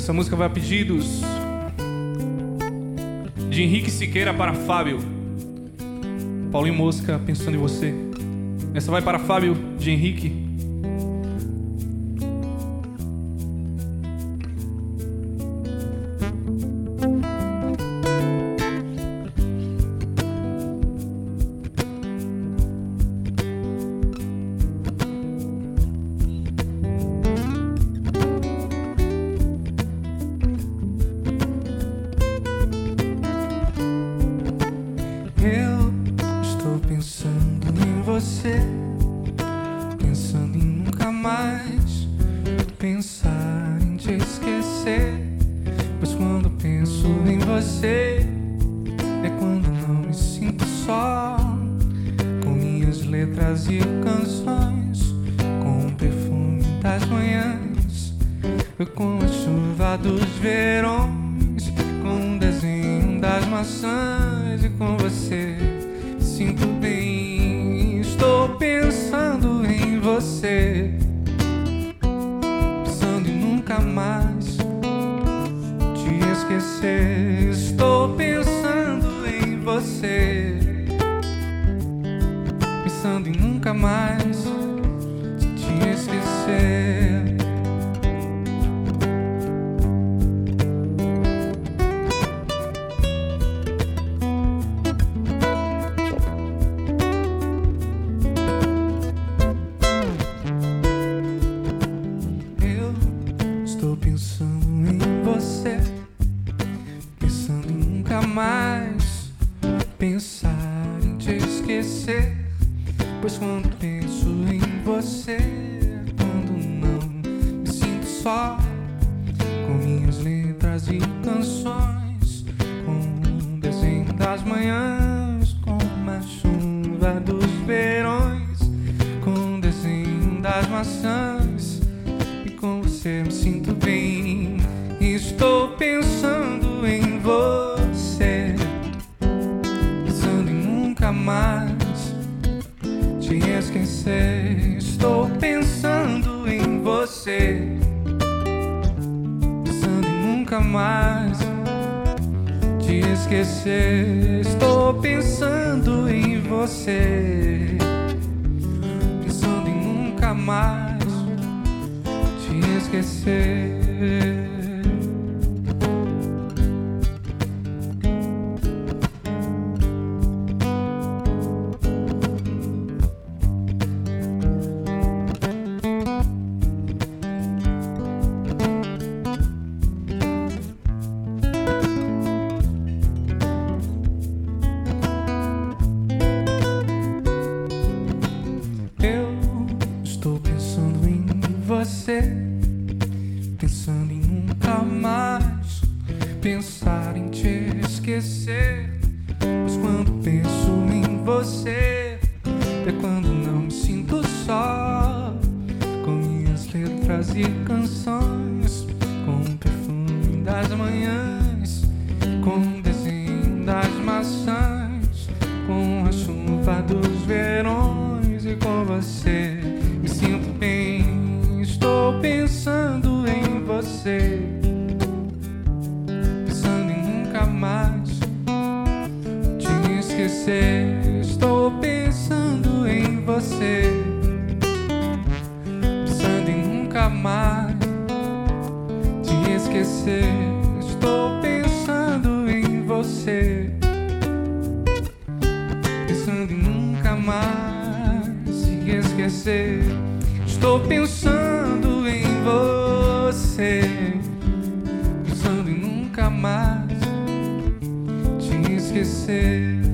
Essa música vai a pedidos de Henrique Siqueira para Fábio. Paulinho Mosca, pensando em você. Essa vai para Fábio de Henrique. Pensando em você, pensando em nunca mais pensar em te esquecer. Pois quando penso em você é quando não me sinto só, com minhas letras e canções, com o perfume das manhãs, com a chuva dos verões, com o desenho das maçãs. E com você sinto bem, estou pensando em você, pensando em nunca mais te esquecer. Estou pensando em você, pensando em nunca mais te esquecer. Estou pensando em você, pensando em nunca mais pensar em te esquecer. Pois quando penso em você, quando não me sinto só, com minhas letras e canções, com o desenho das manhãs, com a chuva dos verões, com o desenho das maçãs. Com você me sinto bem, estou pensando em você, pensando em nunca mais te esquecer. Estou pensando em você, pensando em nunca mais te esquecer. Estou pensando em você, pensando em nunca mais esquecer. Eu estou pensando em você, pensando em nunca mais pensar em te esquecer. Pois quando penso em você é quando não me sinto só, com minhas letras e canções, com o perfume das manhãs, com o desenho das maçãs, com a chuva dos verões. E com você me sinto bem, estou pensando em você, pensando em nunca mais te esquecer. Estou pensando em você, pensando em nunca mais te esquecer. Estou pensando em você, pensando em nunca mais te esquecer. Estou pensando em você, pensando em nunca mais te esquecer.